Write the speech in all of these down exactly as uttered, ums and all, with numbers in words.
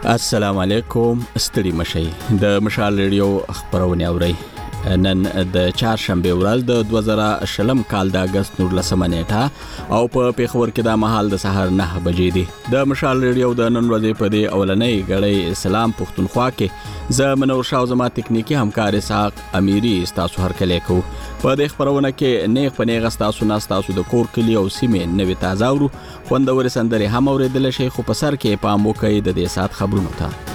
السلام علیکم، ستړي مشئ. د مشال ریډیو خبرونه اورئ. نن د چهارشنبه ورځ د دوه زره شلم کال د اگست نولسمه نیټه او په پیښور کې د مهال د سهار نه بجې دي. د مشال ریډیو د نن ورځې په دې اولنۍ غړې اسلام پښتونخوا کې زه منور شاه زما تکنیکی همکار اسحاق امیری تاسو هرکلی کو. په دې خبرونه کې نیغ په نیغ تاسو نه تاسو د کور کلی او سیمې نوې تازه ورو خوندور سندري هم اوریدل شي، خو په سر کې پام وکړئ د دې سات خبرونو ته.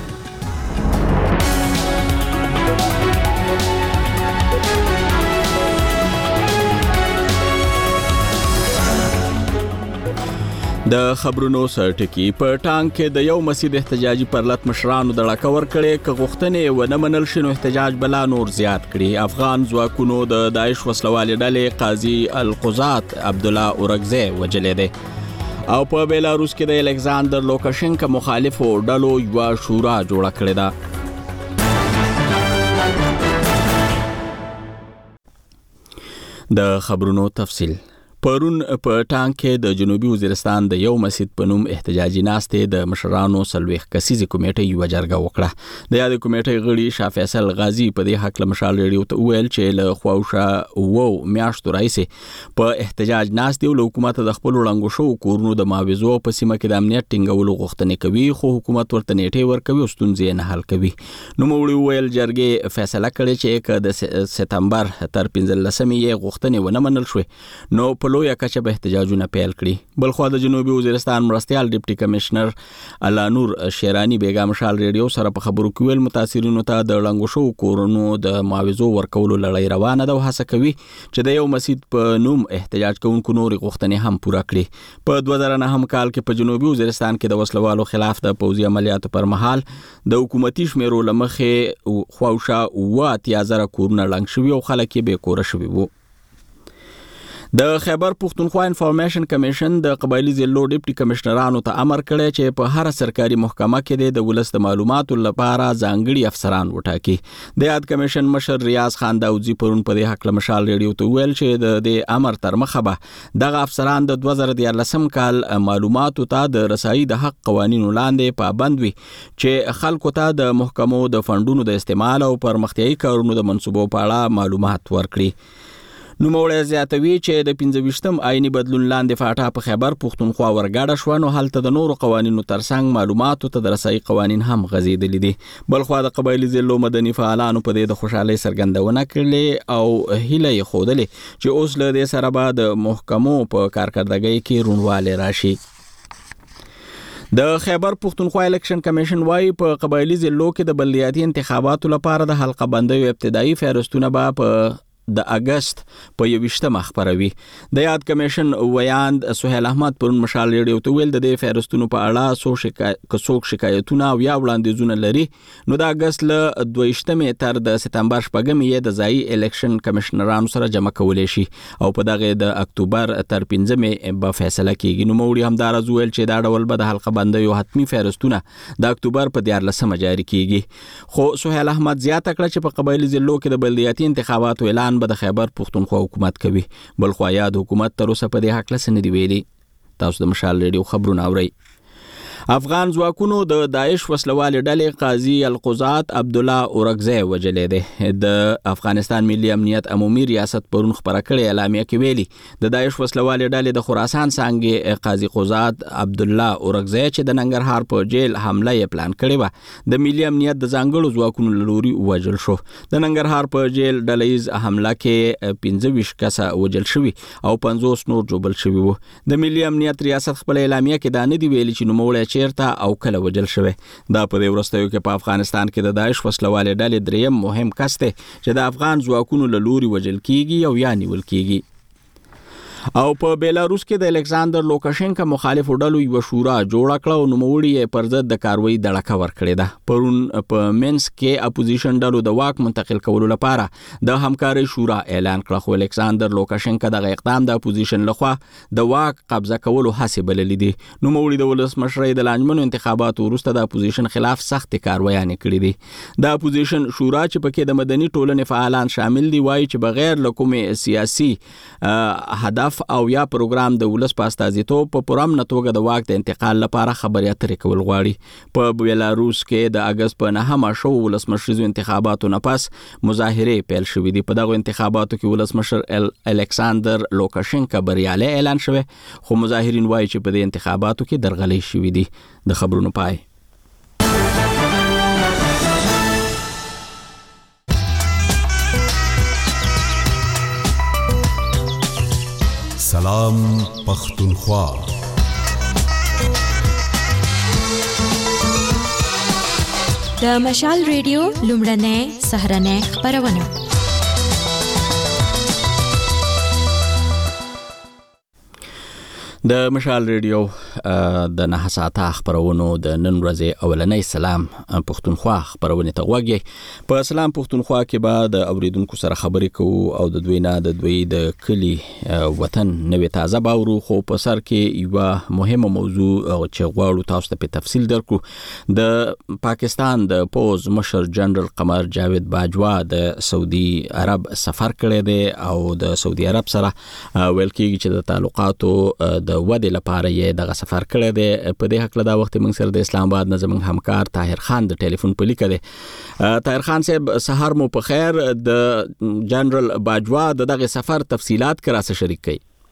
د خبرونو سرټکی په ټانک کې د یو مسجد احتجاجي پرلط مشرانو د ډاکه ور کړي ک غوښتنې و نه منل شنو احتجاج بلا نور زیات کړي. افغان ځواکونو د داعش وسلوالې ډلې قاضي القضات عبد الله اورګزی وجلې ده او په بیلاروس کې د الکساندر لوکاشنکا مخالفو ډلو یو شورا جوړه کړې ده. د خبرونو تفصیل. پرون په ټانک کې د جنوبي وزیرستان د یو مسجد په نوم احتجاجي ناستې د مشرانو سلويخ کسيزي کمیټې یو جرګه وکړه. د یاد کمیټې غړي شاه فیصل غازی په دې حق له مشال ریډیو ته ویل چې له خواوشه وو میاشتو راځي په احتجاج ناستې او حکومت د خپل وړاندو شو کورونو د معاوضو په سیمه کې د امنیت ټینګولو غوښتنې کوي، خو حکومت ورته نیټه ورکوي او ستونزې نه حل کوي. نو موږ ویل جرګې فیصله کړې چې ک د سپتمبر تر پنځلسمې یې غوښتنې ونه منل شوې نو لویا کچه به احتجاجونه پیل کړي. بلخو د جنوبي وزیرستان مرستيال ډیپټي کمشنر الله شیرانی بیگم مشال ریډیو سره په خبرو کې ویل متاثرینو ته د لنګو شو کورونو د معاوضو ورکولو لړۍ روانه ده او هڅه کوي چې د یو مسجد په نوم احتجاج کوونکو نور غوښتنې هم پوره کړي. په دوه زره نهم کال کې په جنوبي وزیرستان کې د وسلوالو خلاف د پوځي عملیاتو پر مهال د حکومتي شمیرو لمخې خواوشه و اتیا زره کورونه لنګ شوي او خلک یې بې کوره شوي وو. د خیبر پښتونخوا انفارمیشن کمیشن د قبایلی ضلعو ډیپټي کمشنرانو ته امر کړی چې په هر سرکاري محکمه کې د ولست معلوماتو لپاره ځانګړي افسران وټاکي. د یاد کمیشن مشر ریاض خان داوودزی پرون په دې حق له مشال ریډیو ته ویل چې د دې امر تر مخه به دغه افسران د دوه زره دیارلسم کال معلوماتو ته د رسایي د حق قوانینو لاندې پابند وي چې خلکو ته د محکمو د فندونو د استعمال او پرمختیایي کارونو د منصوبو په اړه معلومات ورکړي. نو موړی زیاتوي چې د پنځه ویشتم آئینی بدلون لاندې فاټا په خیبر پښتونخوا ورګاډه شو نو هلته د نورو قوانینو ترڅنګ معلوماتو ته د رسایي قوانین هم غځېدلي دي. بلخو د قبایلی ضلعو مدني فعالانو په دې د خوشحالۍ څرګندونه کړې او هیله یې ښودلې چې اوس له دې سره به د محکمو په کارکردګۍ کې روڼوالی راشي. د خیبر پښتونخوا الیکشن کمیشن وايي په قبایلی ضلعو کې د بلدیاتي انتخاباتو لپاره د حلقه بندیو ابتدایي فهرستونه به په د اگست په یوشتمه خبروي. د یاد کمیشن ویاند سهیل احمد پرون مشال ریډیو ته ویل د دې فهرستونو په اړه سو شکایت شکایتونه او یا وړاندیزونه لري نو د اگست له دویشتمه تر د سپتمبر شپږمې یې د ځای الیکشن کمشنرانو سره جمع کولې شي او په دغه د اکتوبر تر پنځمې به فیصله کیږي. نو موږ هم دا راز ویل چې دا ډول به د حلقه بندیو حتمی فهرستونه د اکتوبر په دیارلسمه جاری کیږي. خو سهیل احمد زیاته کړه چې په قبایلی ضلعو کې د بلدیاتي انتخاباتو اعلان به د خیبر پښتونخوا حکومت کوي. بلخو یاد حکومت تر اوسه په دې حق لسنه دی ویلي. تاسو د مشال ریډیو خبرونه اورئ. افغان ځواکونو د داعش وسلوالې ډلې قاضي القضات عبد الله اورګزی وجلې ده. د افغانستان ملي امنیت عمومي ریاست پرون خبره کړې اعلامیه کې ویلي د داعش وسلوالې ډلې د خراسان څنګه قاضي قضات عبد الله اورګزی چې د ننګرهار په جیل حمله یې پلان کړې و د ملي امنیت د ځانګړو ځواکونو لوري وجل شو. د ننګرهار په جیل ډلهیز حمله کې پنځه ویشت کسه وجل شوي او پنځوس نور جوبل شوي وو. د ملي امنیت ریاست خپل اعلامیه کې دا نه دی ویلي چې نوموړی چیرته او کله وجل شوی. دا په دې وروستیو کې په افغانستان کې د داعش وسلوالې ډلې دریم مهم کس دی چې د افغان ځواکونو له لوري وجل کیږي او یا نیول کیږي. او په بیلاروس کې د الکساندر لوکاشنکا مخالفو ډلو یو شورا جوړه کړه او نوموړي یې پر ضد د کاروایی دړکه ورکړې ده. پرون په منسک کې اپوزیشن ډلو د واک منتقل کولو لپاره د همکارۍ شورا اعلان کړ، خو الکساندر لوکاشنکا دغه اقدام د اپوزیشن لخوا د واک قبضه کولو هڅې بللې دي. نوموړي د ولسمشرۍ د لانجمنو انتخاباتو وروسته د اپوزیشن خلاف سخت کاروایانې کړې دي. د اپوزیشن شورا چې پکې د مدني ټولنې فعالان شامل دي وایي چې بغیر له کومې سیاسي هدف هدف او یا پروګرام د ولس په استازیتوب په پرامن توګه د واک د انتقال لپاره خبري اترې کول غواړي. په بیلاروس کې د اگست په نهمه شو ولسمشریزو انتخاباتو نه پس مظاهره پیل شوې دي. په دغه انتخاباتو کې ولسمشر الکساندر لوکاشنکا بریالي اعلان شوه، خو مظاهرین وایي چې په دې انتخاباتو کې درغلي شوې دي. د خبرونو پای. سلام پختونخوا. د مشال ریډیو لومړنۍ سهرنۍ خبرونه. د مشال ریډیو د نه ساعته خبرونو د نن ورځې اولنۍ سلام پختونخوا خبرونه ته وګورئ. په سلام پختونخوا کې به د اوریدونکو سره خبرې کوو او د دوی نه د دوی د کلی وطن نوې تازه باورو، خو په سر کې یو مهمه موضوع چې غواړو تاسو ته په تفصیل درکو. د پاکستان د پوز مشر جنرال قمر جاوید باجوا د سعودي عرب سفر کړی دی او د سعودي عرب سره ویل کېږي چې د تعلقاتو د ودې لپاره یې دغه سفر کړی دی. په دې حق له دا وخت موږ سره د اسلام آباد نه زموږ همکار طاهر خان د ټلیفون په لیکه دی. طاهر خان صاحب سحر مو په خیر. د جنرال باجوا د دغه سفر تفصيلات کرا سره شریک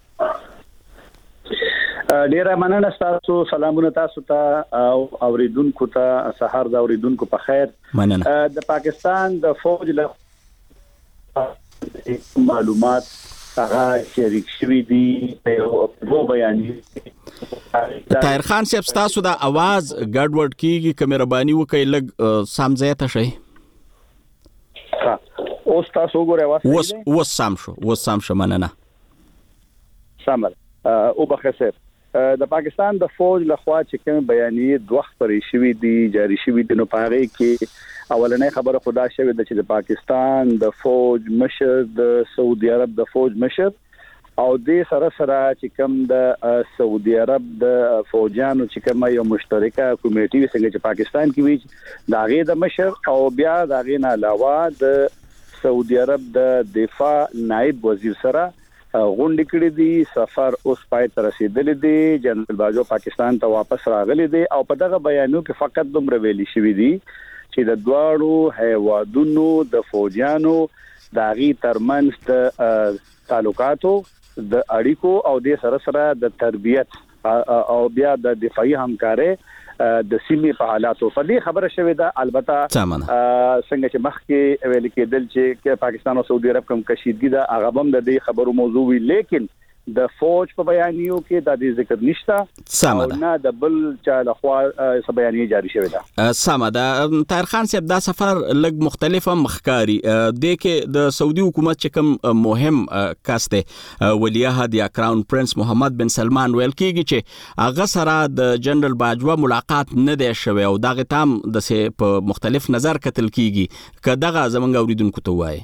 کړئ. ډیره مننه تاسو. سلامونه تاسو ته او اوریدونکو ته. سحر د اوریدونکو په خیر. مننه. د پاکستان د فوج له معلومات هغه شریک شوی دی په وو بیانې. طاهر خان صاحب تاسو د आवाज ګډوډ کیږي، که مهرباني وکړئ لږ سمځه ته شي. ها اوس تاسو وګورئ واسه اوس اوس سم شو اوس سم شو مننه. سمر او بخسر د پاکستان د فوج لخوا چې کوم بیانې دوه خبرې شوی دي جاری شوی دي، نو پاره کې اولنې خبره خدا شوی د چې د پاکستان د فوج مشر د سعودي عرب د فوج مشر او د سره سره چې کوم د سعودي عرب د فوجانو چې کوم یو مشترکه کمیټي څنګه چې پاکستان کې وی دا غي د مشر او بیا دا غي نه علاوه د سعودي عرب د دفاع نائب وزیر سره غونډه کړې دي. سفر اوس پای ته رسیدلی دی. جنرال باجوا پاکستان ته واپس راغلی دی او په دغه بیانو کې فقط دومره ویلي شوی دی چې د دواړو هیوادونو د فوجانو د غي ترمنځ د تعلقاتو د اړیکو او د سره سره د تربیت او بیا د دفاعي همکارۍ د سیمې په حالاتو په دې خبره شوې ده. البته څنګه چې مخکې ویل کېدل چې پاکستان او سعودي عرب کوم کشیدګي ده هغه هم د دې خبرو موضوع وی، لیکن د فوج په بیانیو کې د دې ذکر نشته او نه د بل چا لخوا څه بیانیه جاری شوې ده. سمه ده. طاهر خان صاحب دا سفر لږ مختلفه مخکاری د کې د سعودي حکومت چې کوم مهم کس دی ولی عهد یا کراون پرنس محمد بن سلمان ویل کېږي چې هغه سره د جنرال باجوا ملاقات نه دی شوی او دغه تام د سه په مختلف نظر کتل کېږي. که دغه زمونږ اوریدونکو ته وایي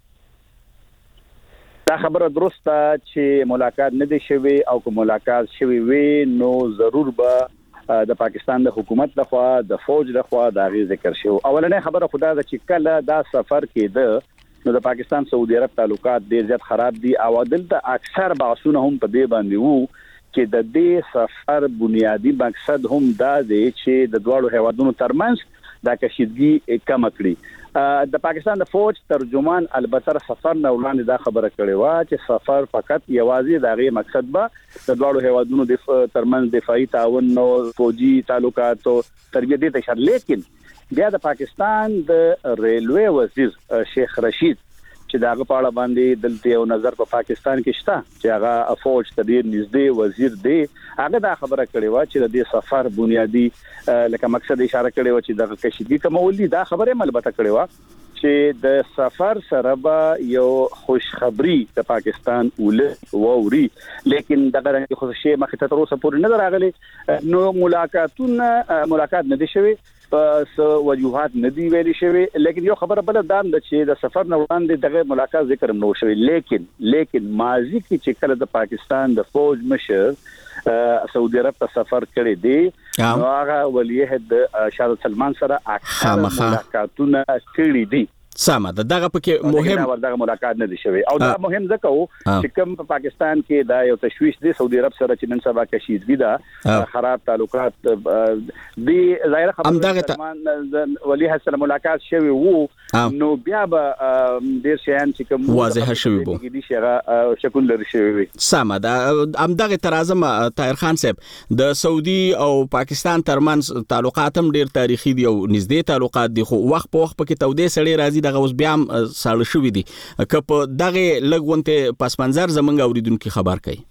دا خبره درسته چې ملاقات نه دی شوی او که ملاقات شوی وي نو ضرور به د پاکستان د حکومت لخوا د فوج لخوا دا غي ذکر شو. اولنې خبره خدا ده چې کله دا سفر کېده نو د پاکستان سعودي عرب تعلقات ډیر زیات خراب دي او دلته اکثر بحثونه هم په دې باندې وو چې د دې سفر بنیادی مقصد هم دا دی چې د دوه هیوادونو ترمنځ دا کشیدګي کم کړي. د پاکستان د فوج ترجمان البته سفر نه وړاندې دا خبره کړې و چې سفر فقط یوازې دا غي مقصد به د دوه هیوادونو د ترمنځ دفاعي تعاون او فوجي تعلقات او تربیت ته شر. لیکن بیا د پاکستان د ریلوی وزیر شیخ رشید چې داغه په اړه باندې دلته یو نظر په پاکستان کې شته چې هغه فوج ته ډیر نږدې وزیر دی، هغه دا خبره کړې و چې د دې سفر بنیادی لکه مقصد اشاره کړې و چې دغه کشیدګي کومولي دا خبره ملبته کړې و چې د سفر سره به یو خوشخبری د پاکستان ولې ووري، لیکن دغه رنګ خصوصي مخه ته تر اوسه پورې نه راغلي. نو ملاقاتونه ملاقات نه دي شوي پس وجوهات ندی ویلي شوی، لیکن یو خبره بل دام د چې د سفر نه وړاندې دغه ملاقات ذکر نو شوی. لیکن لیکن ماضی کې چې کله د پاکستان د فوج مشر سعودي عرب ته سفر کړی دی نو هغه ولی عهد شاه سلمان سره اکثر ملاقاتونه کړی دي سمه ده دغه پکې مهم دغه ملاقات نه دي شوی او دا مهم ځکه و چې کوم په پاکستان کې دا یو تشويش دی سعودي عرب سره چې نن سبا کشیدګي دا خراب تعلقات دی ظاهر خبره سلمان ولی حسن ملاقات شوی وو نو بیا به ډیر شیان چې کوم واضح شوی وو دي شغه شکل لري شوی سمه دا ام دغه ترازم طاهر خان صاحب د سعودي او پاکستان ترمنځ تعلقات هم ډیر تاریخي دي او نږدې تعلقات دي خو وخت په وخت پکې تودې سړې راځي دغه اوس بیا ساړه شوی دي که په دغه لګونته پس منظر زمونږ اوریدونکو خبر کوي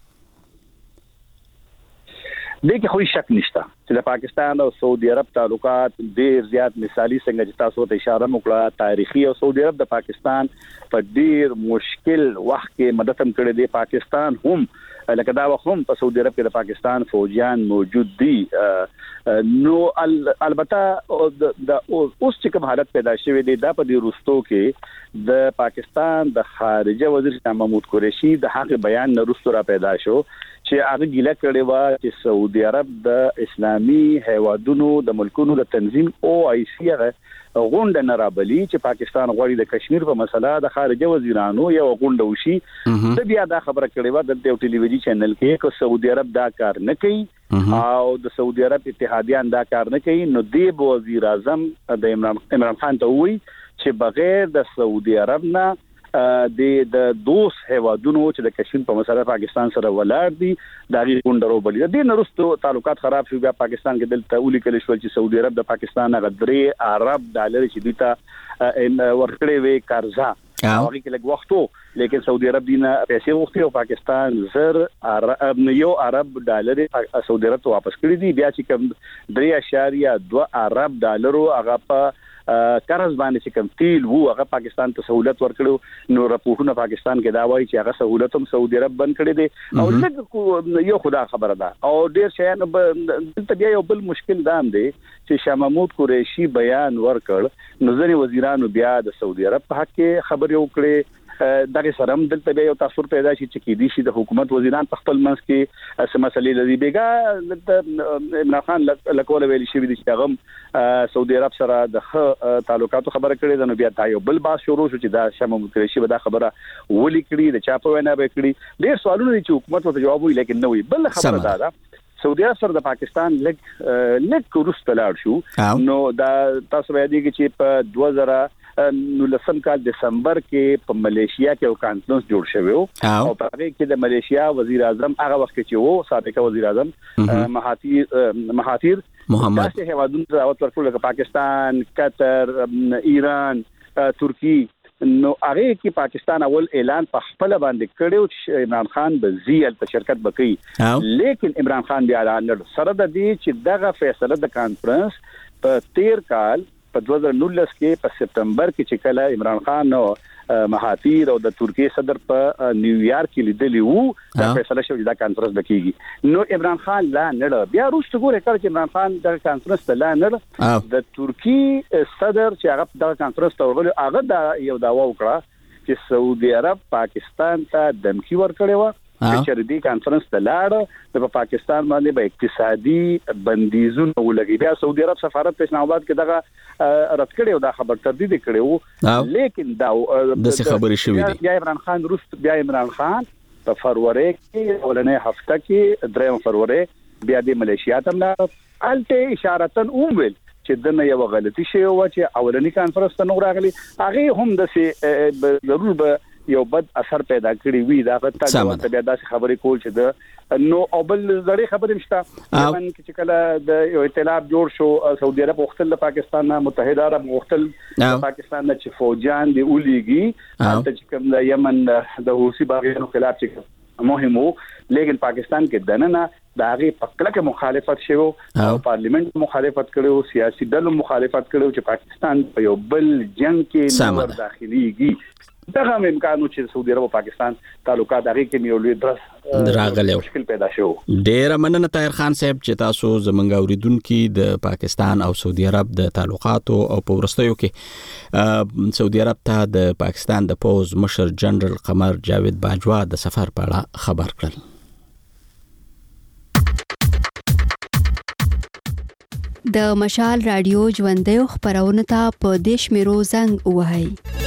دغه خو شک نشته چې د پاکستان او سعودي عرب تعلقات ډیر زیات مثالی څنګه چې تاسو ته اشاره وکړه تاریخي او سعودي عرب د پاکستان په ډیر مشکل وخت کې مدد هم کړې دی پاکستان هم لکه دا وخت په سعودي عرب کې د پاکستان فوجیان موجود دي نو البته د اوس چې کوم حالت پیدا شوی دی دا په دې روستو کې د پاکستان د خارجه وزیر شاه محمود قریشي د حق بیان نه روستو را پیدا شو چې هغه ګیله کړې و چې سعودي عرب د اسلامي هیوادونو د ملکونو د تنظیم او آی سی غونډه نه رابلی چې پاکستان غواړي د کشمیر په مسله د خارجه وزیرانو یو غونډه وشي د بیا دا خبره کړې و د یو ټلویزیونی چینل کې چې سعودي عرب دا کار نه کوي او د سعودي عرب اتحادیان دا کار نه کوي نو دی وزیر اعظم د عمران عمران خان ته وی چې بغیر د سعودي عرب نه د د دوس هیوادونو چې د کشمیر په مسله پاکستان سره ولاړ دي دا غي غونډرو بلی د نورستو تعلقات خراب شو بیا پاکستان کې دلته ولي کلی شو چې سعودي عرب د پاکستان غدري عرب ډالر چې دیتا ان ورکړې وی قرضه هغه کې لږ وختو لیکن سعودي عرب دینه پیسې وختي او پاکستان زر عرب یو عرب ډالر سعودي عرب ته واپس کړی دي بیا چې کوم درې اشاریه دوه عرب ډالرو هغه په قرض باندې چې کوم تیل وو هغه پاکستان ته سہولت ورکړو نو راپورونه پاکستان کې دا وایي چې هغه سہولت هم سعودي عرب بند کړی دي او لږ یو خدا خبره ده او ډیر شیان د بیا یو بل مشکل دام دی چې شاه محمود قریشي بیان ورکړ نو ځنې وزیرانو بیا د سعودي عرب په حق کې خبرې وکړې دغه سرم دلته به یو تاثیر پیدا شي چې کې دي شي د حکومت وزیران په خپل منځ کې اسه مسلې لري بیګا عمران خان لکول ویل شي چې هغه سعودي عرب سره د تعلقاتو خبره کړې ده نو بیا دا یو بل باس شروع شو چې دا شاه محمود قریشي به دا خبره ولي کړی د چا په وینا به کړی ډیر سوالونه دي چې حکومت ورته جواب وی لیکن نه وی بل خبره ده دا سعودي عرب سره د پاکستان لګ لګ ورسته لاړ شو نو دا تاسو باید چې په دوه زره نو لسم کال دسمبر کې په ملیشیا کې یو کانفرنس جوړ شوی او په هغه کې د ملیشیا وزیر اعظم هغه وخت کې وو سابق وزیر اعظم مهاتیر مهاتیر محمد د هیوادونو دعوت ورکړل لکه پاکستان قطر ایران ترکی نو هغه کې پاکستان اول اعلان په خپل باندې کړو چې عمران خان به زیل په شرکت وکړي لیکن عمران خان بیا اعلان کړ سره د دې چې دغه فیصله د کانفرنس په تیر کال په دوه زره نولس کې په سپتمبر کې چې کله عمران خان نو مهاتیر او د ترکی صدر په نیویارک کې لیدلی وو دا فیصله شو چې دا کانفرنس وکړي نو عمران خان لا نړ بیا روسته ګوره کړ چې عمران خان د کانفرنس ته لا نړ د ترکی صدر چې هغه د کانفرنس ته ورغلی هغه دا یو داوا وکړه چې سعودي عرب پاکستان ته دمکی ورکړی و چې دې کانفرنس ته لاړ د پاکستان باندې به اقتصادي بندیزونه ولګي بیا سعودي عرب سفارت په اسلام آباد کې دغه رد کړي دا خبر تردید کړي لیکن دا د څه خبرې شوې دي بیا عمران خان روس بیا عمران خان په فروری کې ولنې هفته کې دریم فروری بیا د ملیشیا ته لاړ الته اشارتن اومل چې دنه یو غلطي شی و چې اولنی کانفرنس ته نو راغلی هغه هم د سي ضرور به یو بد اثر پیدا کړی وی دا غته د بیا داسې خبرې کول چې د نو او بل زړې خبرې مشته من چې کله د یو ائتلاف جوړ شو سعودي عرب وختل پاکستان متحده عرب وختل پاکستان چې فوجان دی اولیږي ته چې کوم د یمن د حوثي باغیانو خلاف چې مهمو لیکن پاکستان کې دننه د هغه پکړه کې مخالفت شوه او پارلیمنت مخالفت کړو سیاسي ډلو مخالفت کړو چې پاکستان په یو بل جنگ کې نور داخليږي دغه امکانو چې سعودي عرب او پاکستان تعلقات هغه کې نیولې درس راغلی مشکل پیدا شو ډیر مننه طاهر خان صاحب چې تاسو زمونږ اوریدونکو د پاکستان او سعودي عرب د تعلقاتو او په ورستیو کې سعودي عرب ته د پاکستان د پوز مشر جنرال قمر جاوید باجوا د سفر په اړه خبر کړل د مشال رادیو ژوندۍ خبرونه ته په دیش میرو زنګ وهاي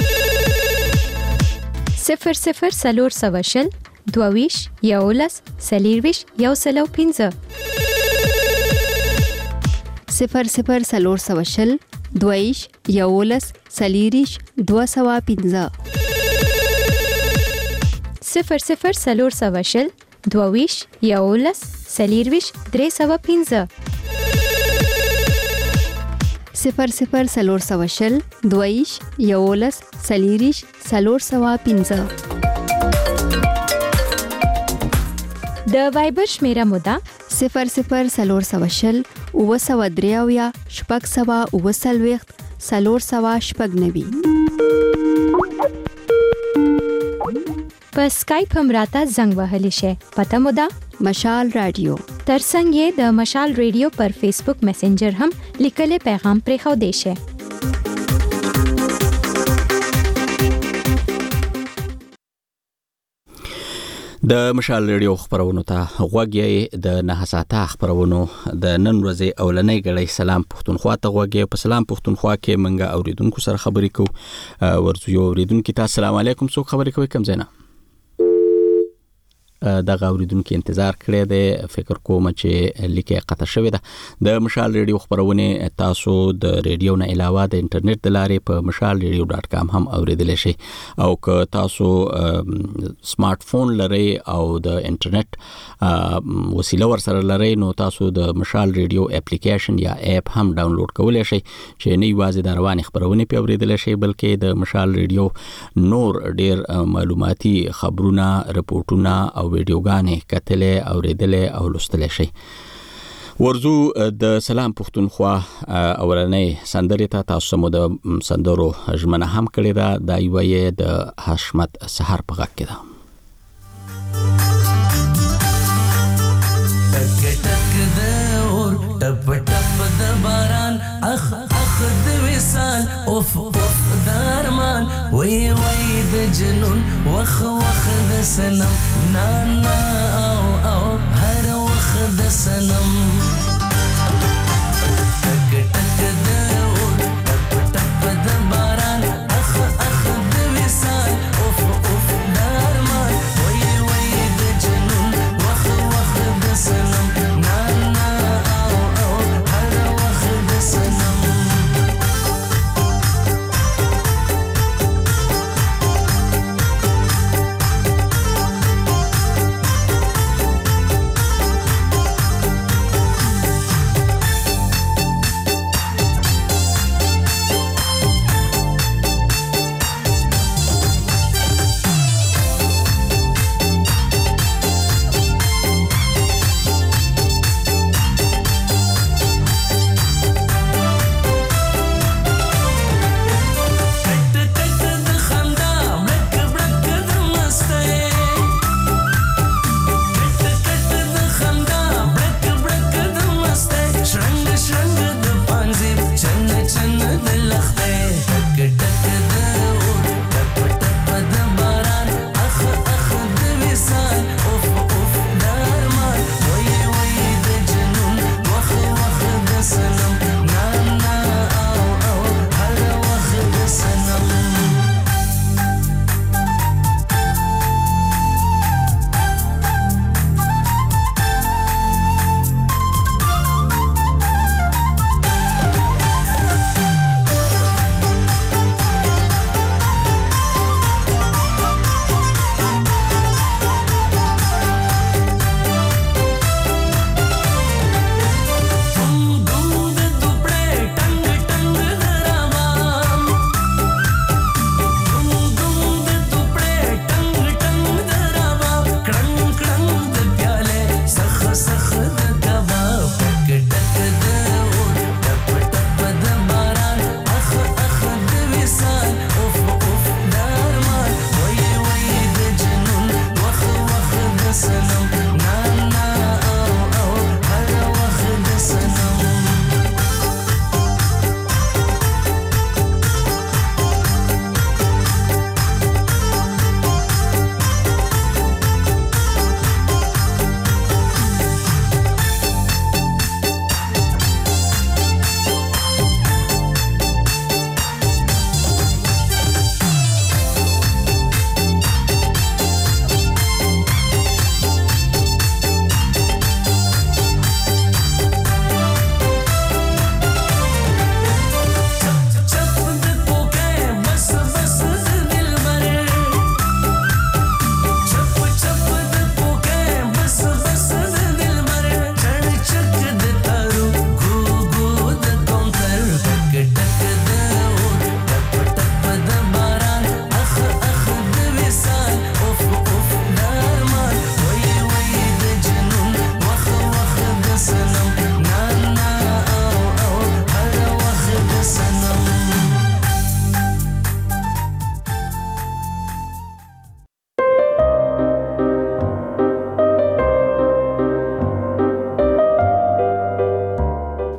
صفر صفر سلور سواشل دوویش یولس سلیرویش یو سلو پینځه صفر صفر سلور سواشل دوویش یولس سلیریش دو سوا پینځه صفر صفر سلور سواشل دوویش یولس سلیرویش درې سوا پینځه صفر صفر سلور سواشل دوویش یولس سلیریش سلور سوا پینځه د وایبر شمیره مودا صفر صفر سلور سواشل اوه سوا دریاویا شپږ سوا اوه څلوېښت سلور سوا شپږ نوي په سکایپ هم راته زنګ وهلی شي. پته مو ده مشال رادیو ترڅنګ یې د مشال رادیو پر فیسبوک میسنجر هم لیکلي پیغام پرېښودی شي. د مشال رادیو خبرونو ته غوږ یې د نه ساعته خبرونو د نن ورځې اولنۍ غړې سلام پښتونخوا ته غوږ یې په سلام پښتونخوا کې منګه اوریدونکو سره خبرې کو ورته یو اوریدونکو ته السلام علیکم څوک خبرې کوي کوم ځای نه د غوریدونکو انتظار کړی دی فکر کوم چې لیکه قطع شوې ده. د مشال رادیو خبرونه تاسو د رادیو نه علاوه د انټرنیټ د لارې په مشال رادیو ډاټ کام هم اوریدلی شئ او که تاسو سمارټ فون لرئ او د انټرنیټ وسیله ورسره لرئ نو تاسو د مشال رادیو اپلیکیشن یا اپ هم ډاونلوډ کولی شئ چې نه یوازې د روانې خبرونه پې اوریدلی شئ بلکې د مشال رادیو نور ډیر معلوماتي خبرونه رپورټونه او ویډیوګانې کتلې اوریدلې او لوستلې شي. ورزو د سلام پښتونخوا اولنۍ سندرې ته تاسو مو د سندرو ژمنه هم کړې ده د یوې د حشمت سحر په غږ کې ده. ټپ ټپ د باران اخ اخ د وصال اوف اوف درمان وی وی د جنون وخ وخ د سنم نا نا او او هر وخ د سنم ټک ټک د اور ټپ ټپ د باران اخ اخ د وصال اوف اوف درمان وی وی د جنون وخ وخ د سنم نا نا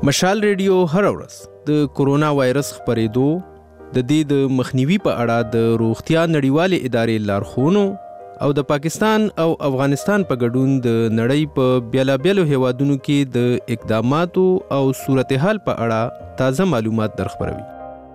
مشال ریډیو هر ورځ د کورونا وایرس خپرېدو د دې د مخنیوي په اړه د روغتیا نړیوالې ادارې لارښوونو او د پاکستان او افغانستان په ګډون د نړۍ په بیلابیلو هیوادونو کې د اقداماتو او صورتحال په اړه تازه معلومات درخبروي.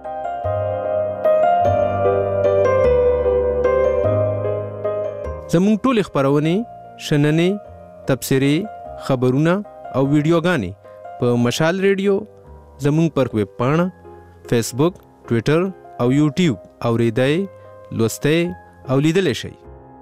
زموږ ټول خبرونه، شننې، تبصرې، خبرونه او ویډیوګانې په مشال ریډیو، زموږ پر ویب پاڼه، فیسبوک، ټویټر او یوټیوب اوریدای، لوستای او لیدلی شئ.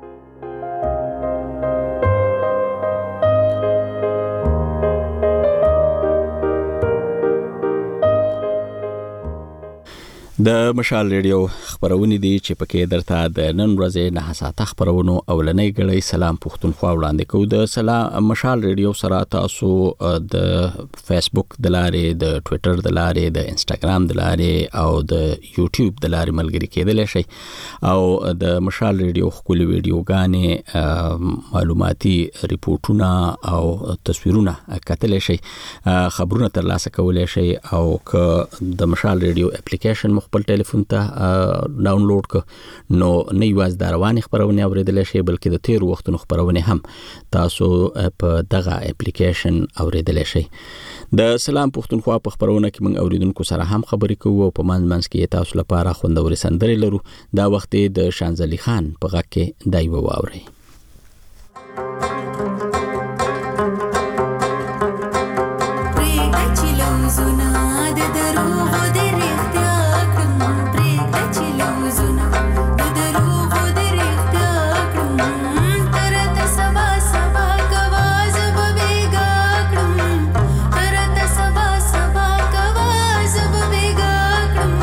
د مشال ریډیو خبرونه دي چې پکې درته د نن ورځې نه ساعته خبرونو اولنۍ غړي سلام پښتونخوا وړاندې کوو. د سلام مشال ریډیو سره تاسو د فیسبوک د لارې، د ټویټر د لارې، د انستګرام د لارې او د یوټیوب د لارې ملګری کېدلی شئ او د مشال ریډیو خپل ویډیوګانې، معلوماتي ریپورتونه او تصویرونه کتلی شئ، خبرونه ترلاسه کولی شئ او که د مشال ریډیو اپلیکیشن خپل ټلیفون ته ډاونلوډ ک نو نه یوازې د روانې خبرونه اوریدلی شئ بلکې د تیر وختونو خبرونه هم تاسو په دغه اپلیکیشن اوریدلی شئ. د سلام پښتونخوا په خبرونه کې موږ اوریدونکو سره هم خبرې کوو او په منځ منځ کې تاسو لپاره خوندورې سندرې لرو. دا وخت د شانزلي خان په غږ کې دا یو واورئ.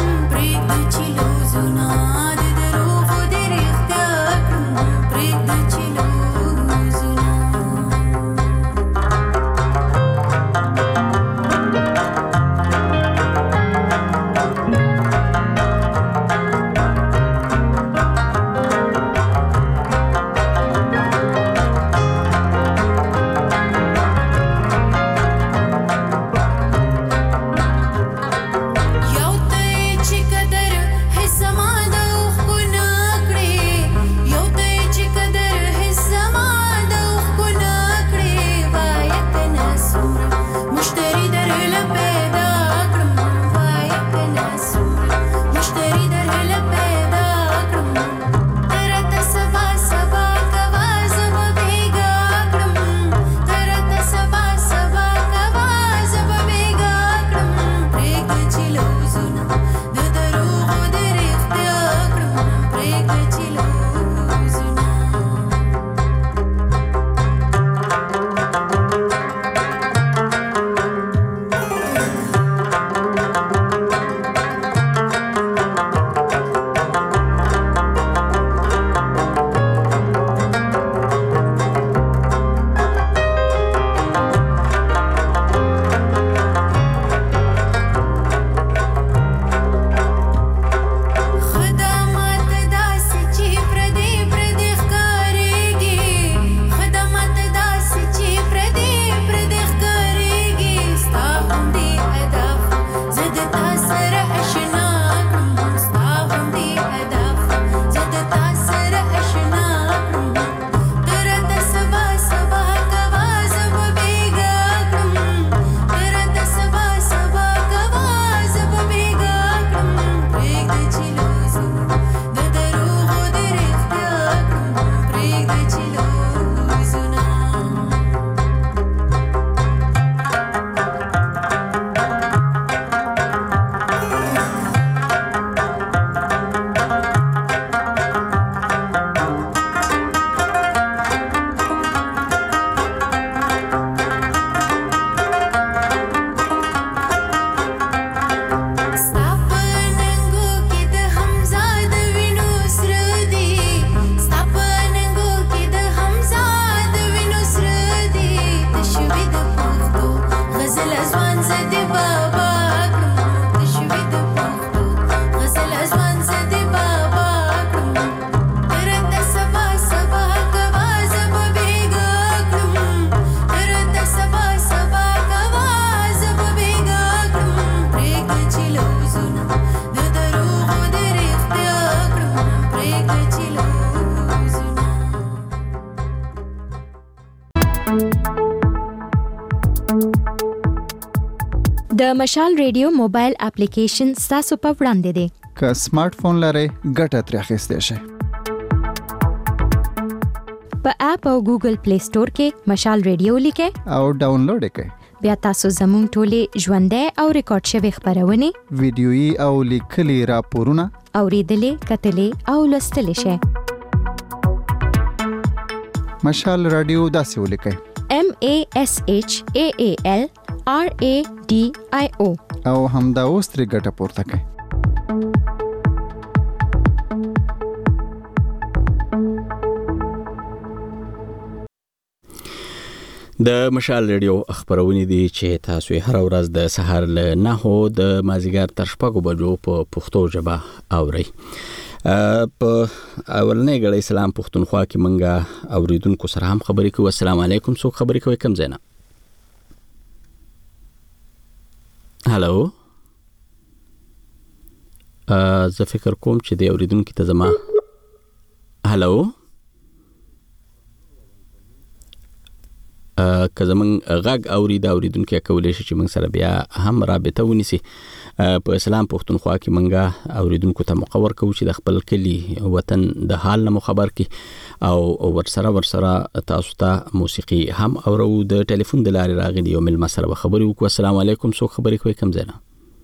Break the د مشال ریډیو موبایل اپلیکیشن تاسو په وړاندې دی. که سمارټ فون لرئ ګټه ترې اخیستی شئ. په اپ او ګوګل پلی سٹور کې مشال ریډیو لیکئ او ډاونلوډ یې کړئ. بیا تاسو زموږ ټولې ژوندۍ او ریکارډ شوي خپرونې، ویډیويي او لیکلي راپورونه اورېدلې، کتلې او لوستلی شئ. مشال رادیو داسې ولیکئ: M A S H A A L R A D I O او همدا اوس ترې ګټه پورته کړئ. د مشال ریډیو خبرونه دي چې تاسو یې هر ورځ د سهار له نهو د مازیګر تر شپږو بجو په پښتو ژبه اورئ. په اولنۍ غړې سلام پښتونخوا کې منګه اوریدونکو سره هم خبرې کوو. السلام علیکم. څوک خبرې کوي؟ کوم ځای نه؟ هالو. زه فکر کوم چې د اوریدونکو ته زما هالو که زمون غږ اوري دا اوریدونکو کولای شي چې موږ سره بیا هم رابطه ونیسي. په اسلام پښتونخوا کې موږ اوریدونکو ته مقور کوو چې د خپل کلی وطن د حال نه خبر کی او ورسره ورسره تاسو ته موسیقي هم اورو. د ټلیفون د لارې راغلي یو مل مسره خبرې وکړو. السلام علیکم. څوک خبرې کوي؟ کوم ځای نه؟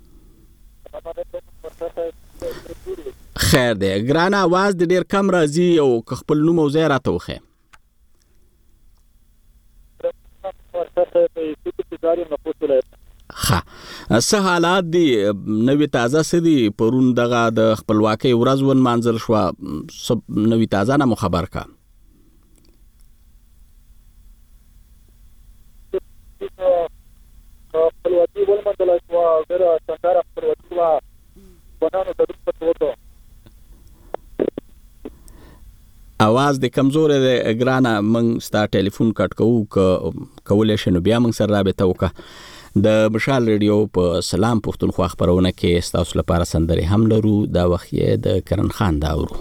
خیر دی ګرانه، आवाज د ډیر کم راځي او خپل نوم او ځای راته وخی. ها څه حالات دي؟ نوې تازه سدي پرون دغه د خپلواکۍ ورځ ون منځل شو، نوې تازه نه خبر کا. خپلواکۍ ول منځل شو ډېر څنګه خپلواکۍ وا بنانو د پټوټو आवाज د کمزور دی ګرانه. من ستا ټلیفون کټ کوو کولای شنو بیا من سره رابطه وکړه. د مشال ریډیو په سلام پښتونخوا خبرونه کې تاسو لپاره سندري هم لرو. دا وخت یې د کرن خان دا اورو.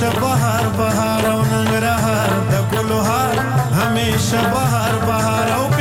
بهار بهار او ننګرهار د ګلو هار همیشه بهار بهار او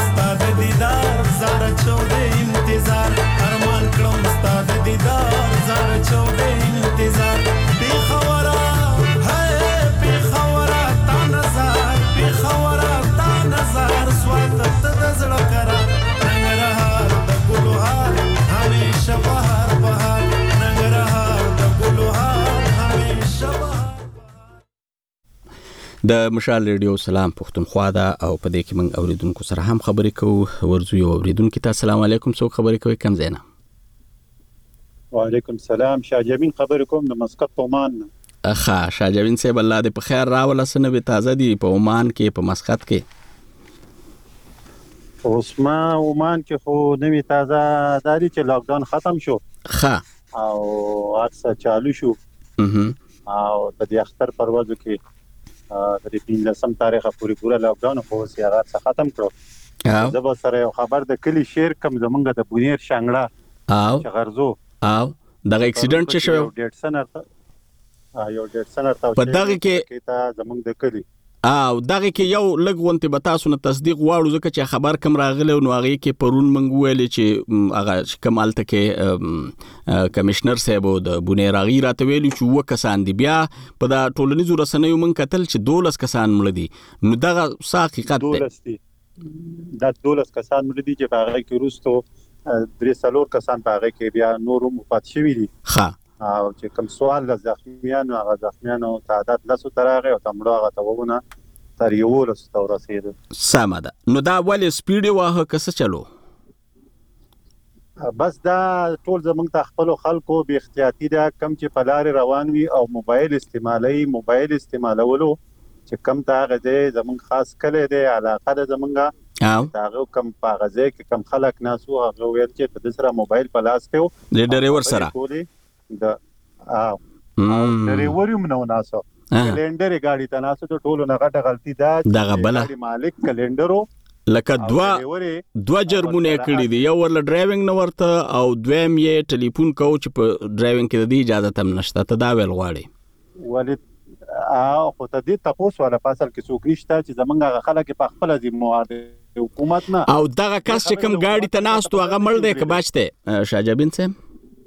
استاد دیدار زړه چوده انتظار ارمان کړم استاد دیدار زړه چوده انتظار بی خبره ہے بی خبره تا نظر بی خبره تا نظر سوات ته د زړه کرا ننګرهار د ګلو هار همیشه بهار بهار ننګرهار د ګلو هار همیشه بهار. د مشال ریډیو سلام پښتونخوا دا او په دې کې موږ اوریدونکو سره هم خبرې کوو. ورزو یو اوریدونکو ته السلام علیکم. څوک خبرې کوي کم زینا؟ وعلیکم السلام. شاه جمین خبرې کوم د مسقط عمان. اخا شاه جمین صاحب الله دې په خیر راوله. سنه به تازه دي په عمان کې په مسقط کې؟ اوس ما عمان کې خو نوې تازه داري چې لاک ډاون ختم شو ښه او اکثر چالو شو او د دې اختر پروازو کې د دې پنځلسم تاریخه پوری پورا لاک ډاون خو سیاغات څخه ختم کړو. زه به سره یو خبر د کلی شیر کم زمونږ د بونیر شانګړه او شغرزو او دغه اکسیډنټ چې شو ډیټ سنر ته یو ډیټ سنر ته په دغه کې ته زمونږ د کلی او دغه کې یو لږ غونټه به تاسو نه تصدیق واړو ځکه چې خبر کم راغله نو هغه کې پرون منغ ویل چې هغه کمال ته کې کمشنر صاحب د بونیر غی راته ویل چې وکسان دی بیا په د ټولنیزو رسنیو من کتل چې دولس کسان مړ دي نو دغه حقیقت دی. دا دولس کسان مړ دي چې هغه کې روستو درې څلور کسان هغه کې بیا نورو مفات شوي دي. ښه او چې کوم سوال د زخمیانو هغه زخمیانو تعداد لاسو ترغه او تمړو هغه توونه تر یو لس تور رسید. سم ده. نو دا ولې سپیډ واه کس چلو؟ بس دا ټول زمونږ ته خپل خلکو به احتیاطي دا کم چې په لار روان وي او موبایل استعمالي موبایل استعمالولو چې کم تا غځي زمونږ خاص کله دی علاقه د زمونږه او دا کم په غځي کې کم خلک ناسو هغه ویل چې په دسره موبایل په لاس کې د ډرایور سره د او ډرایور هم نو ناسو کلندر غاډي ته ناسو ته ټولو نه غټه غلطي ده دغه بل مالک کلندرو لکه دوا دوا جرمونه کړی دی یو ورل ډرایوینګ نو ورته او دویم یې ټلیفون کو چې په ډرایوینګ کې د اجازه تم نشته ته دا ویل غواړي ولې او خو ته دې تاسو ولا فاصل کې څوک نشته چې زمونږه خلک په خپل ذمہ حکومت نه او دغه کس چې کوم گاډي ته ناستو هغه مړ دی که بچته شاجبین سم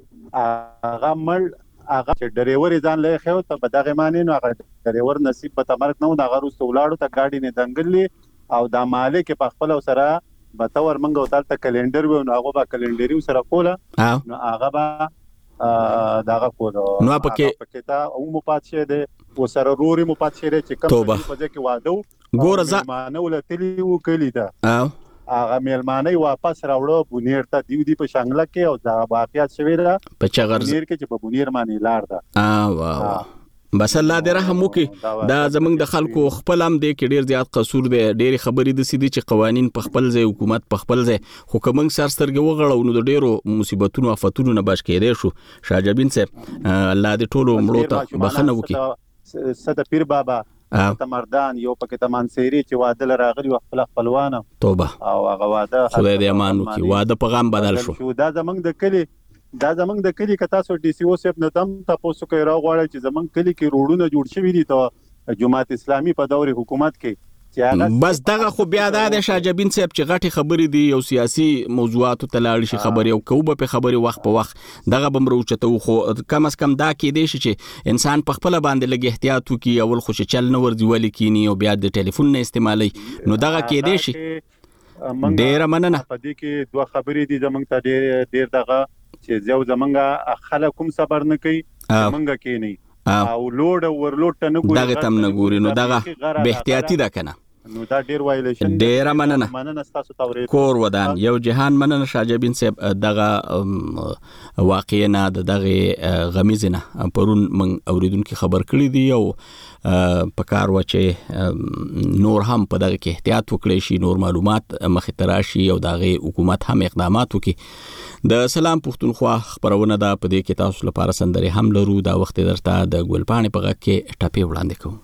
هغه مړ هغه چې ډرایور ځان لای خو ته په دغه معنی نو هغه ډرایور نصیب په تمرک نه هغه روسته ولاړو ته گاډي نه دنګلې او دا مالک په خپل سره به تور منګو تلته کلندر و نو هغه با کلندري سره کوله نو هغه با داغه کوله نو پکې پکې تا او مو پات شه ده و سره روري مو پات شه چې کوم په ځکه واده ګوره ځه مانه ولتلی و کلی دا او هغه میلمانه واپس راوړو بونیر ته دیو دی په شانګله کې او دا واقعیت شوی دا په چغرز بونیر کې چې په بونیر باندې لار ده اه واه بس الله دې رحم وکړي. دا زمونږ د خلکو خپل هم دی کې ډیر زیات قصور دی ډېری خبرې د سیدي چې قوانين په خپل ځای حکومت په خپل ځای خو کوم سر سترګې وغړو نو د ډیرو مصیبتونو آفتونو نه بچ کېدې شو. شاجبین صاحب الله دې ټولو مړو ته بخنه وکړي. صد پیر بابا تمردان یو پکې تمان سيري چې واده لراغلي خپل خپلوانه توبه او هغه واده خدای دې امان وکړي واده په غم بدل شو. دا زمونږ د کلی دا زمونږ د کلی کتا سو ډي سي او سیب نه تم تاسو کوي را غواړي چې زمونږ کلی کې روډونه جوړ شوي دي ته جماعت اسلامي په دور حکومت کې بس دغه خو بیا د شاجبین صاحب چې غټي خبرې دي یو سیاسي موضوعات ته لاړ شي خبرې او کوبه په خبرې وخت په وخت دغه بمروچته خو کم از کم دا کې دی چې انسان په خپل باندې لګ احتیاط وکي اول خو چل نه ورځي ولي کینی او بیا د ټلیفون نه استعمالي نو دغه کې دی شي ډیر مننه. په دې کې دوه خبرې دي زمونږ ته ډیر ډیر دغه چې زو زمونږه خلک کوم صبر نه کوي زمونږه کې نه او لوډ ورلوډ ته نه ګوري دغه تم نه ګوري نو دغه به احتیاطي ده کنه نو دا ډیر وایلیشن ډیر مننه مننه تاسو ته کور ودان یو جهان مننه شاجبین صاحب دغه واقعي نه دغه غمیزنه پرون من اوریدونکو خبر کړی دی او په کار و چې نور هم په دغه کې احتیاط وکړي شي نور معلومات مخې ته راشي او دغه حکومت هم اقدامات وکړي. د سلام پښتونخوا خبرونه دا په دې کې تاسو لپاره سندري هم لرو دا وخت درته د ګلپاڼې په غږ کې ټاپي وړاندې کوم.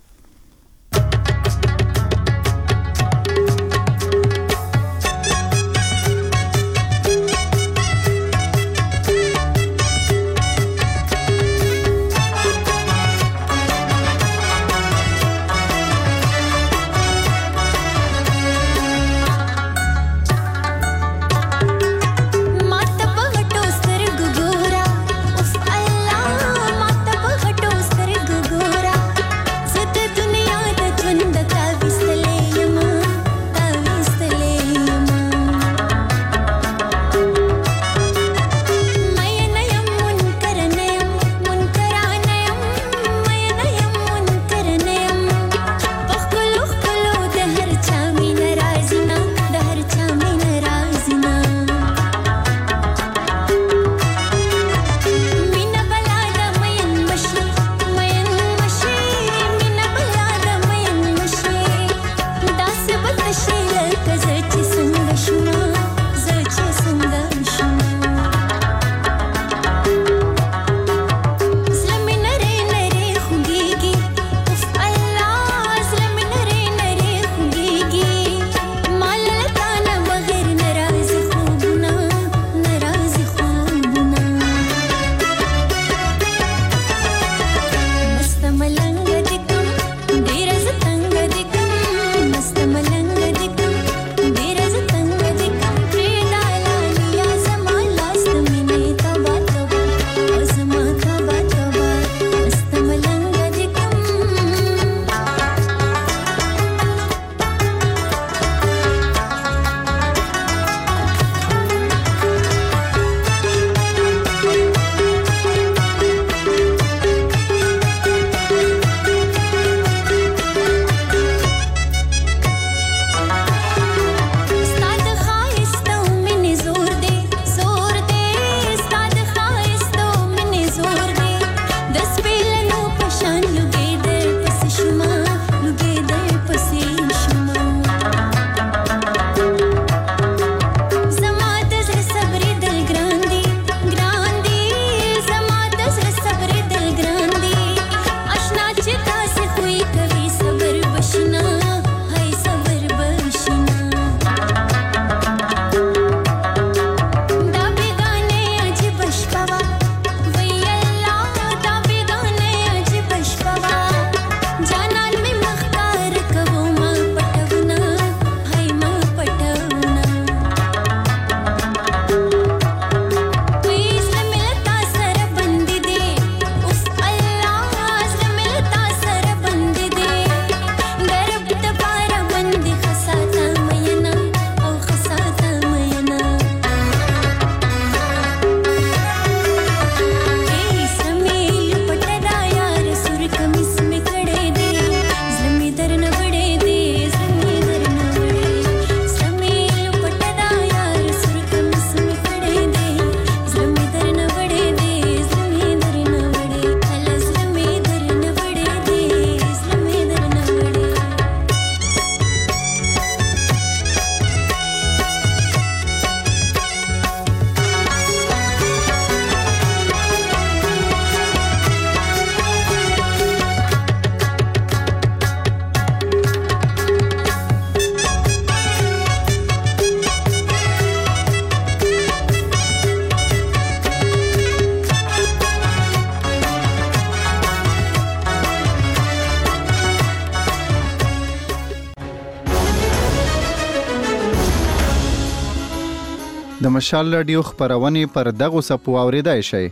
د مشال رادیو خبرونه پر دغه سپو اوریدای شي.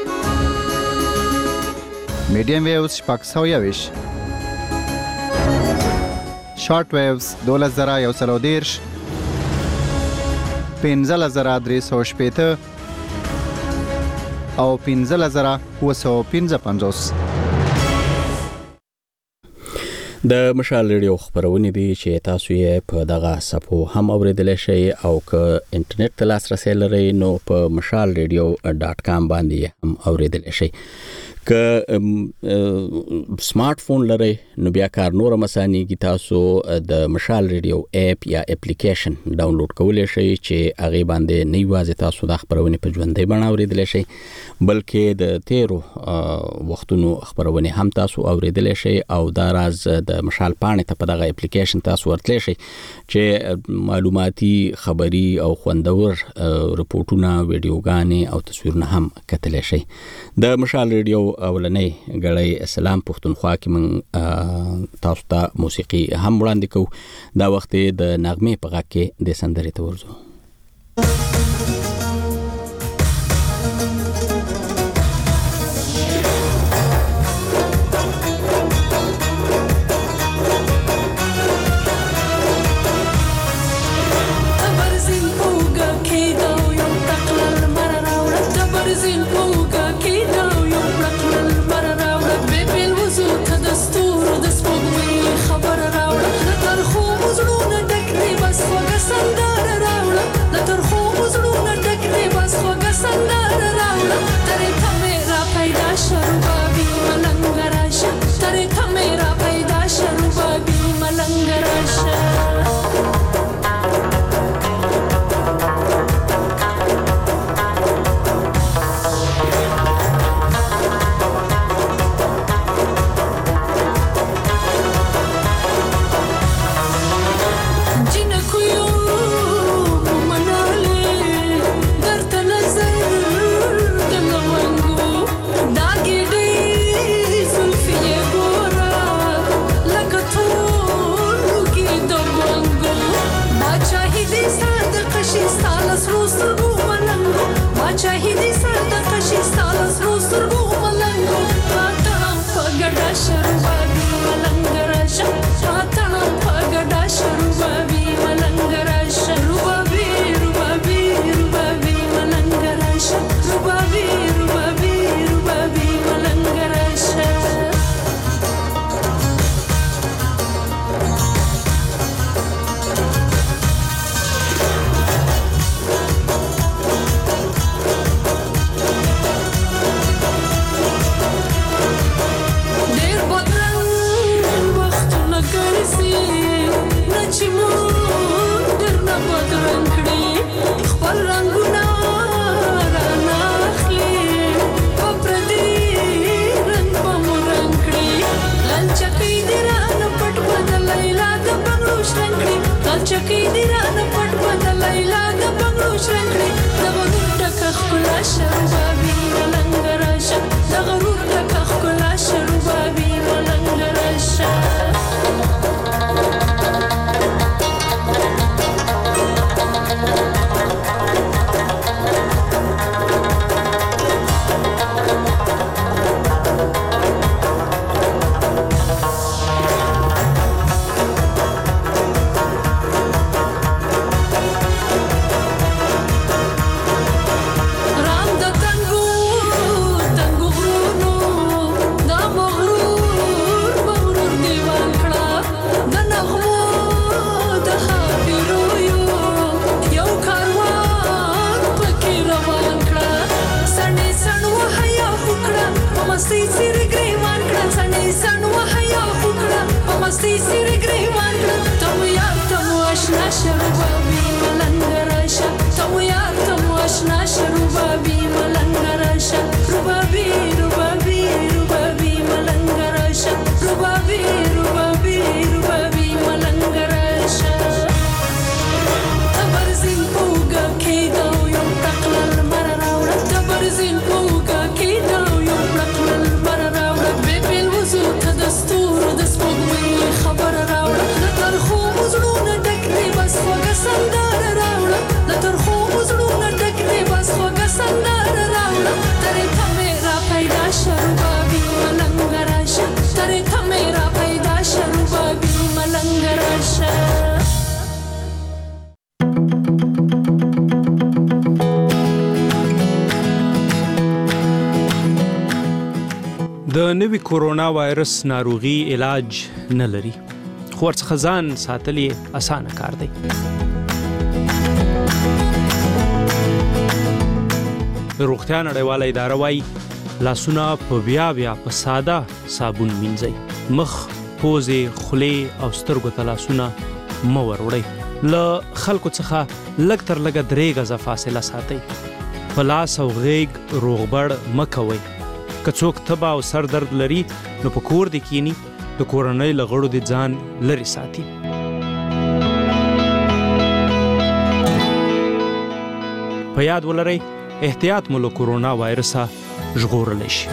میډیم ویوز شپږ سوه یوویشت، شارټ ویوز دولس زره یو سل او دېرش، پنځلس زره درې سوه شپېته او پنځلس زره اووه سوه پنځه پنځوس. د مشال ریډیو خبرونه دي چې تاسو یې په دغه صفحو هم اوریدلی شئ او که انټرنیټ ته لاسرسی لرئ نو په مشال ریډیو ډاټ کام باندې هم اوریدلی شئ. که سمارټ فون لرئ نو بیا کار نور مسانېږي، تاسو د مشال ریډیو اپ یا اپلیکیشن ډاونلوډ کولی شئ چې هغې باندې نه یوازې تاسو د خبرونې په ژوندۍ بڼه اوریدلی شئ بلکې د تیرو وختونو خبرونې هم تاسو اوریدلی شئ او دا راز د مشال پاڼې ته په دغه اپلیکیشن تاسو ورتلی شئ چې معلوماتي خبري او خوندور رپورټونه، ویډیوګانې او تصویرونه هم کتلی شئ. د مشال ریډیو اولنۍ غړی اسلام پښتونخوا کې من تاسو ته موسیقي هم وړاندې کوو. دا وخت د نغمې په غږ کې د سندرې ته ورځو. د نوي کورونا وایرس ناروغي علاج نه لري، خو ورڅخه ځان ساتل یې اسانه کار دی. د روغتیا نړیواله اداره وایي لاسونه په بیا بیا په ساده صابون مینځئ، مخ، پوزې، خولې او سترګو ته لاسونه مه وروړئ. له خلکو څخه لږ تر لږه درې غزه فاصله ساتئ. په لاس او غیږ روغبړ مه کوئ. که څوک تبه او سر درد لري نو په کور دې کینی، د کورنۍ له غړو دې ځان لرې ساتي. په یاد ولرئ احتیاط مو له کورونا وایرسه ژغورلی شي.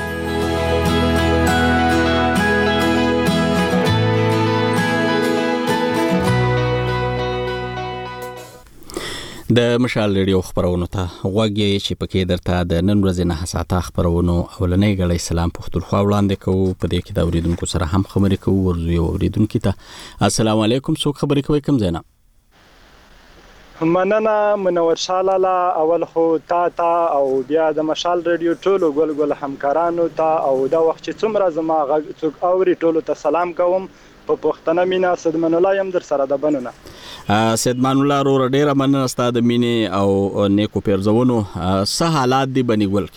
د مشال ریډیو خبرونو ته غوږ یې چې پکې درته د نن ورځې نه حساته خبرونو اولنۍ غړی سلام پښتونخوا وړاندې کوو. په دې کې د اوریدونکو سره هم خبرې کوو. ورځو یو اوریدونکي ته السلام علیکم، څوک خبرې کوي، کوم ځای نه؟ مننه منور شاه لالا، اول خو تا تا او بیا د مشال ریډیو ټولو ګل ګل همکارانو ته او دا وخت چې څومره زما غږ څوک اوري ټولو ته سلام کوم په پښتنه مینا. سیدمان الله یم در سره د بنونه. سیدمان الله رو ډیره مننه ستا د مینې او نیکو پیرزونو. څه حالات دی بني ګل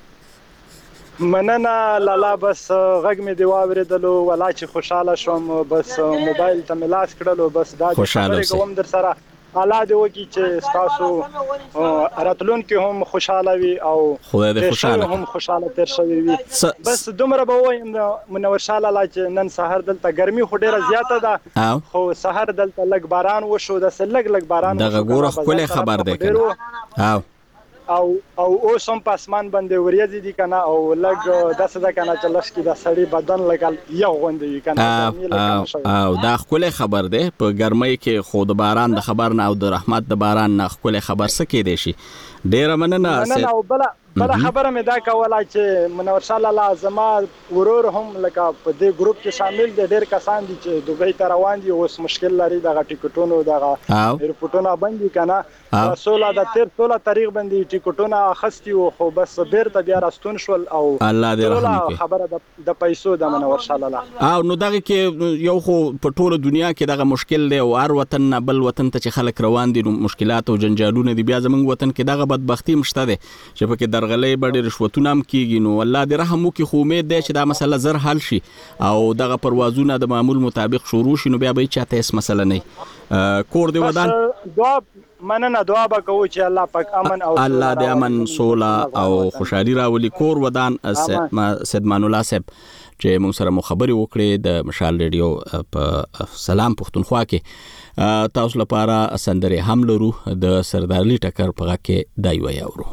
کې؟ مننه لالا، بس غږ مې دی واورېدلو، ولا چې خوشاله شوم، بس موبایل ته مې لاس کړلو، بس دا خبرې کوم در سره. الله دې وکړي چې تاسو راتلونکي هم خوشاله وي او خدای دې خوشاله هم خوشاله تیر شوي وي. بس دومره به وایم منور شاه لالا چې نن سحر دلته ګرمي خو ډیره زیاته ده، خو سحر دلته لږ باران وشو، د لږ لږ باران دغه ګوره ښکلی خبر دی کنه. او او او اوس هم په اسمان باندې وریځې دي کنه، او لږ داسې ده کنه چې لږ کې د سړي بدن لږ یو غوندې وي کنه. او دا ښکلی خبر دی په ګرمۍ کې، خو د باران د خبر نه او د رحمت د باران نه ښکلی خبر څه کیدی شي. ډیره مننه. مننه. او بله بله خبره مې دا کوله چې منور شاه لالا زما ورور هم لکه په دې ګروپ کې شامل دي، ډېر کسان دي چې دوبۍ ته روان دي، اوس مشکل لري دغه ټیکټونو دغه ایرپورټونه بند دي کنه. سوله د تیر سوله تاریخ باندې ټیکټونه اخیستي وو، خو بس بیرته بیا راستون شول. او الله دې رحم وکړي. خبره د پیسو د منور شاه لالا. او نو دغه کې یو خو په ټوله دنیا کې دغه مشکل دی، او هر وطن نه بل وطن ته چې خلک روان دي نو مشکلات او جنجالونه دي. بیا زموږ وطن کې دغه بدبختی مشته ده چې پکې درغلې بډې رشوتونه هم کیږي. نو الله دې رحم وکړي، خو امید دی چې دا مسله زر حل شي او دغه پروازونه د معمول مطابق شروع شي، نو بیا به چاته هیڅ مسله نه. کور دې ودان. دعا مننه، دعا به کوو چې الله پاک امن او الله دې امن سوله او خوشحالي راولي. کور ودان. سیدمان الله صاحب چې موږ سره مو خبرې وکړې د مشال ریډیو په سلام پښتونخوا کې، تاسو لپاره سندرې هم لرو. د سردارلی ټکر په غږ کې دا یو یاورو.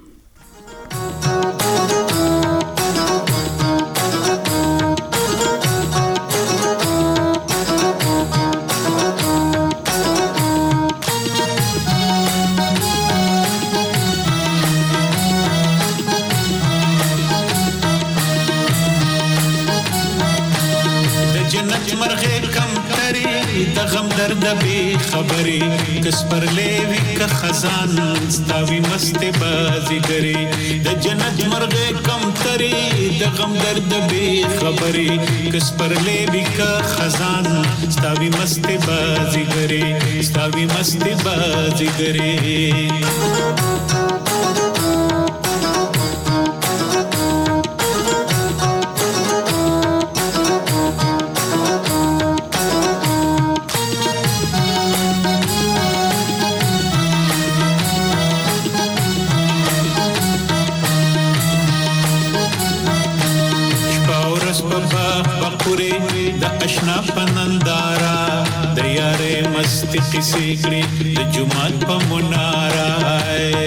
غم درد بی خبری کس پر لیوی کا خزان ستاوی مست بازیگری د جنت مرغ کم تری د غم درد بی خبری کس پر لیوی کا خزان ستاوی مست بازیگری ستاوی مست بازیگری. اشنا پنندارا دریاره مستی قصی کری د جمعات پا منارا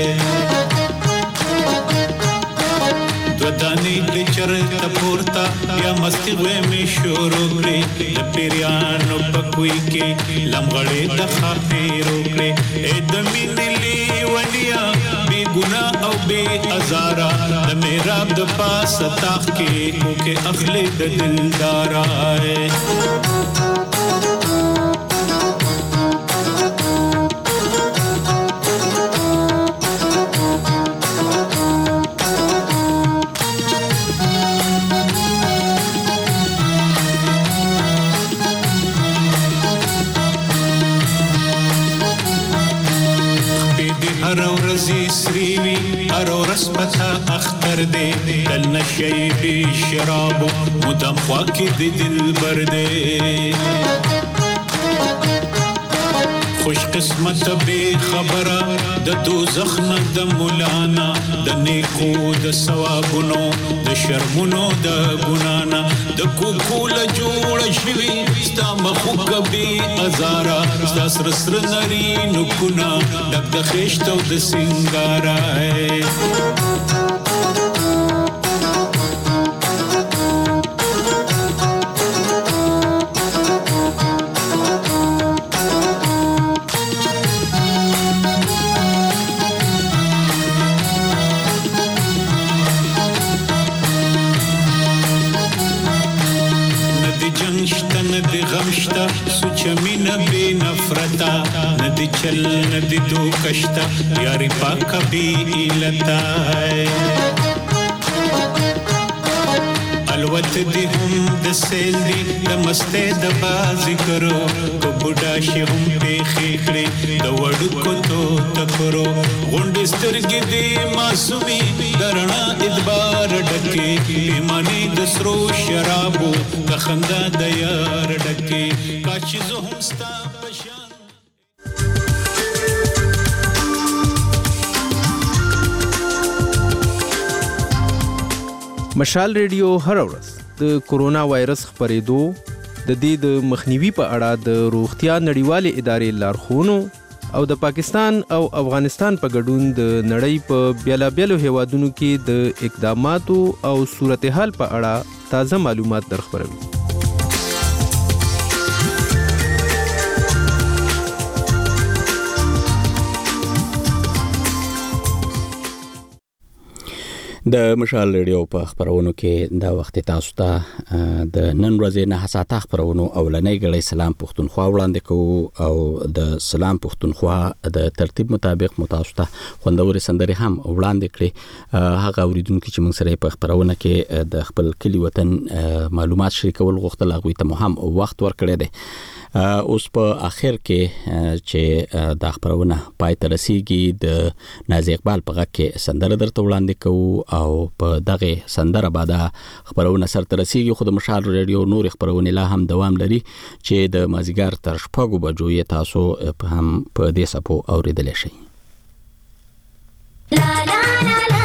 دودانی لچر تپورتا یا مستی غوی می شورو کری د پیریانو پکوی کی لمغڑی دخا پیرو کری ایدمی نلی ونیا بی گناہ او بی ازارا د میراب د پاس تاخ کی کوکے اخلی د دلدارا هر ورځ سریوي هر ورځ پتا اختر دې دل نشي بي شراب مدام خوا کې د دلبر دې خوش قسمت به خبره د دوزخ نه د مولانا د نیکو د ثوابونو د شرمونو د ګنانا د کوکول جوړ شوی ستا مخو کبي ازارا ستا سر سر نری نکونه ډک د خېشتو د سنگارا سوچمینا بے نفرتا ندی چل ندی دو کشتا یاری پاکا بھی ایلتا ہے الوت دی هم د سیل دی د مسته د بازی کرو کو بوډا شي هم په خېخړې د وړو کو تو تکرو غونډ سترګې دی معصومي درنا ادبار ډکه ایمانی د سرو شرابو د خندا د یار ډکه کاش زه هم ستا پشان مشال ریډیو هر ورځ د کورونا وایرس خپرېدو د دې د مخنیوي په اړه د روغتیا نړیوالې ادارې لارښوونو او د پاکستان او افغانستان په ګډون د نړۍ په بیلابیلو هیوادونو کې د اقداماتو او صورتحال په اړه تازه معلومات درخبروي. د مشال ریډیو په خبرونو کې دا وخت تاسو ته د نن ورځې نه حساسه خبرونو اولنۍ غړي سلام پښتونخوا وړاندې کوو او د سلام پښتونخوا د ترتیب مطابق متاسو ته خوندوري سندري هم وړاندې کړي. هغه اوریدونکو چې موږ سره په خبرونه کې د خپل کلی وطن معلومات شریکول غوښتل هغه ته هم وخت ورکړی دی. اوس په اخر کې چې د خبرونه پای ته رسیدي د نازي اقبال په غږ کې سندره درته وړاندې کوو او په دغه سندره بعد خبرونه سره ته رسیدي. خو د مشال ریډیو نور خبرونه لا هم دوام لري چې د مازیګر تر شپږو بجو یې تاسو هم په دې سپو اوریدل شي. لا لا لا لا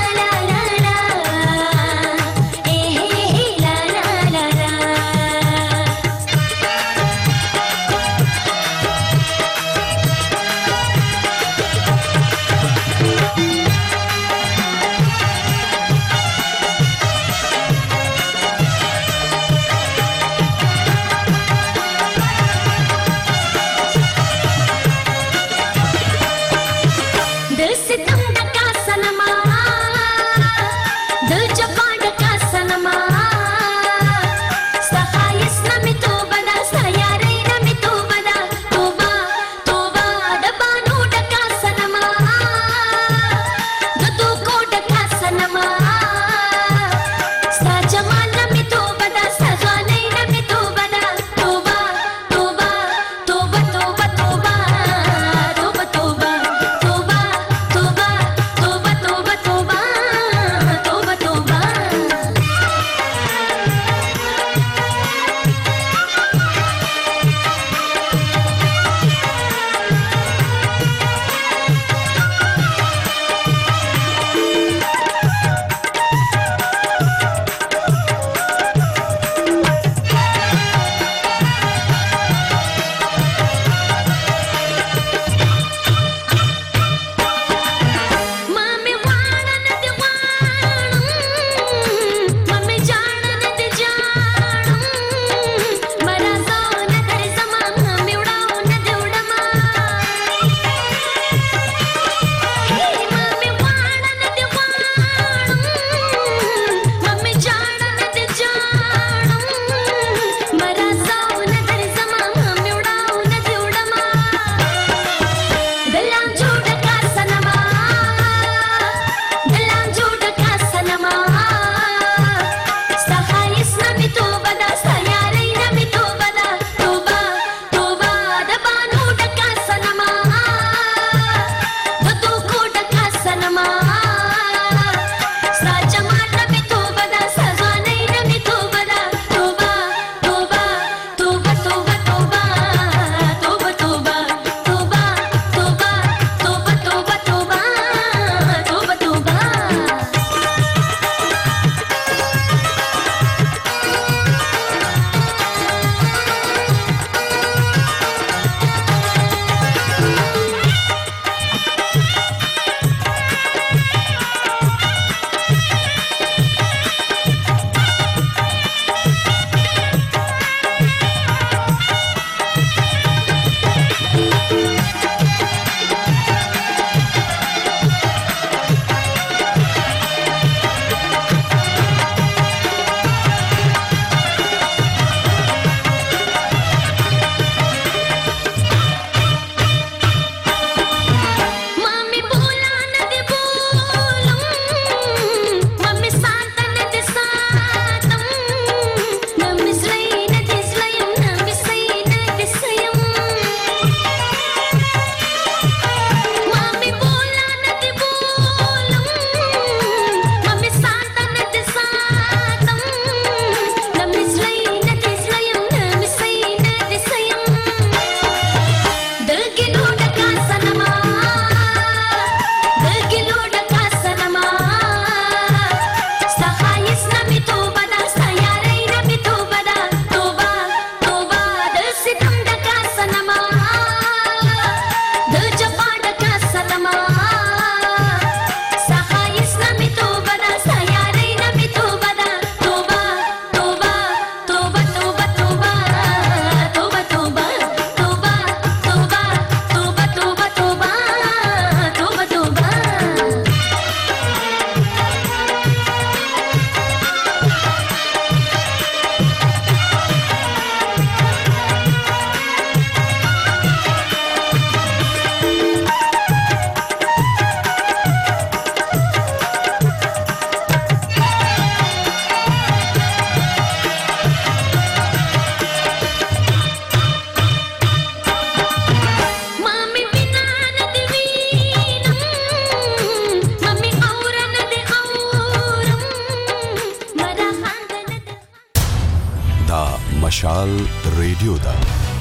مشال ریډیو دا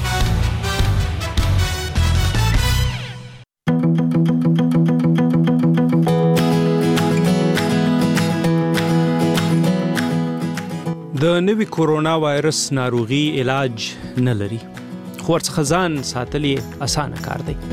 د نوي کورونا وایرس ناروغي علاج نه لري خو ورڅخه ځان ساتل یې اسانه کار دی.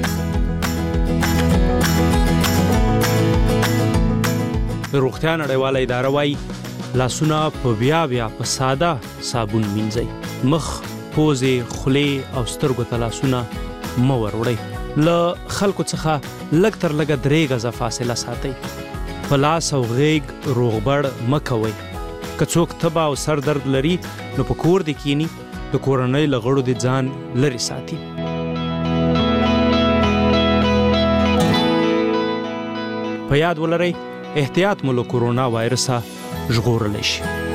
د روغتیا نړیواله اداره وایي لاسونه په بیا بیا په ساده صابون مینځئ. مخ، پوزې، خولې او سترګو ته لاسونه مه وروړئ. له خلکو څخه لږ تر لږه درې غزه فاصله ساتئ. په لاس او غیږ روغبړ مه کوئ. که څوک تبه او سر درد لري نو په کور دې کینی د کورنۍ له غړو دې ځان لرې ساتي. په یاد ولرئ احتیاط مو له کورونا وایرسه ژغورلی شي.